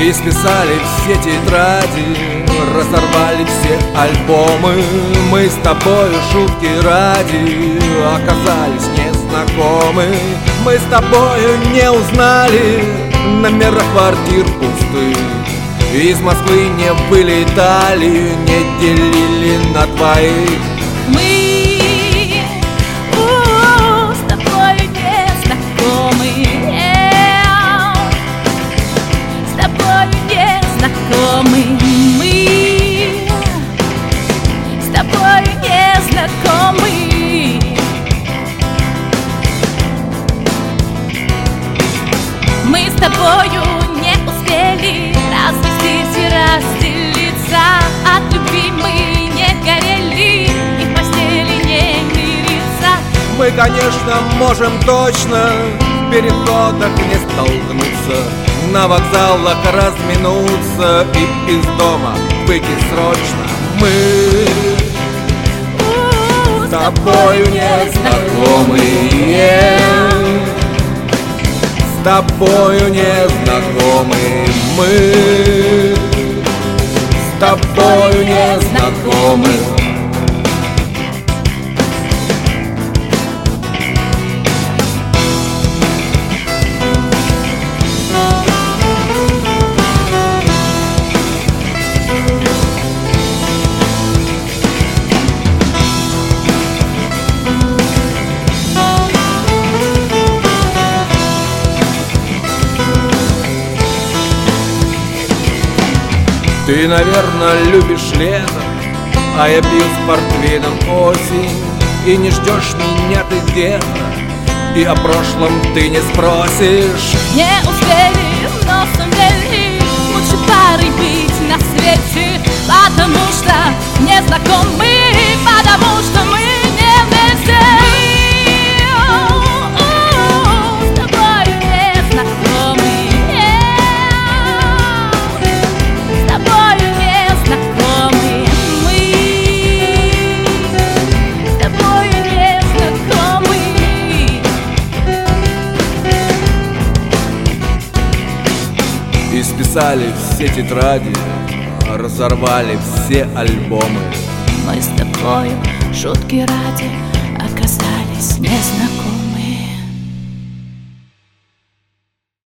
Исписали все тетради, разорвали все альбомы. Мы с тобою шутки ради оказались незнакомы. Мы с тобою не узнали номера квартир пустых. Из Москвы не вылетали, не делили на двоих. Мы с тобою не знакомы, с тобою не знакомы. Мы с тобою не знакомы. Мы с тобою не успели развестись и разделиться. От любви мы не горели и в постели не мириться. Мы, конечно, можем точно в переходах не столкнуться, на вокзалах разминуться и из дома выйти срочно. Мы с тобою не знакомые, с тобою не знакомы. Мы с тобою не знакомы. Ты, наверное, любишь лето, а я пью с портвейном осень. И не ждешь меня ты где-то, и о прошлом ты не спросишь. Не успели, но сумели лучше пары быть на свете. Потому что не знакомы, потому что мы не вместе. С тобою не знакомы, с тобою не знакомы. Мы с тобою не знакомы. Исписали все тетради, разорвали все альбомы. Мы с тобою шутки ради оказались незнакомы.